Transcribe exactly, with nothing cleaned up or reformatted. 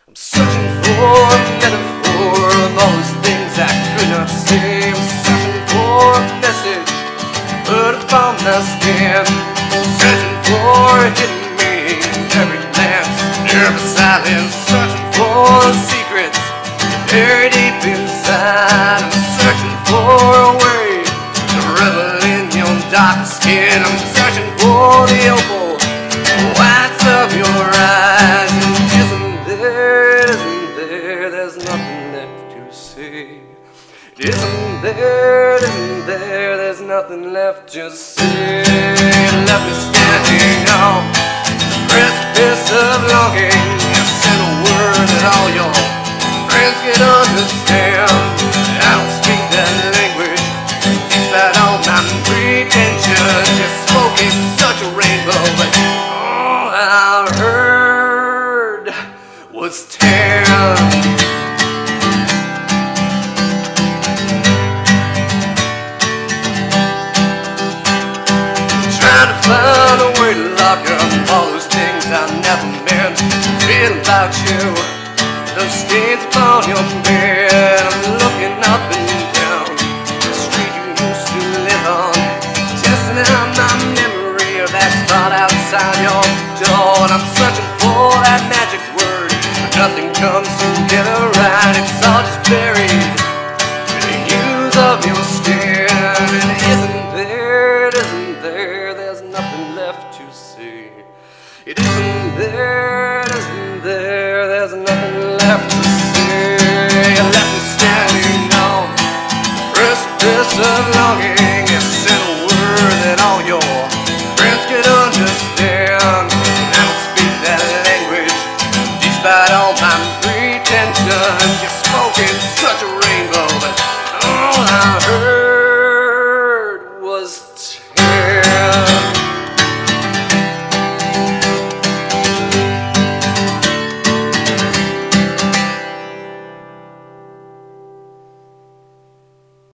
I'm searching for a metaphor of all those things I could not say. I'm searching for a message put upon my skin. I'm searching for a hidden meaning in every glance, every silence. Searching for secrets buried deep inside. I'm searching for a way to revel in your dark skin. I'm searching for the opal whites of your eyes. And isn't there, isn't there, there's nothing left to say. Isn't there, isn't there, there's nothing left to say. Left me standing on the precipice of longing. I said a word that all your friends can understand. I don't speak that language, despite all my pretensions. You spoke in such a rainbow, but all I heard was tear. Trying to find a way to lock up all those things I never meant. Feel about you, those stains upon your bed. I'm looking up and down the street you used to live on, testing out my memory of that spot outside your door. And I'm searching for that magic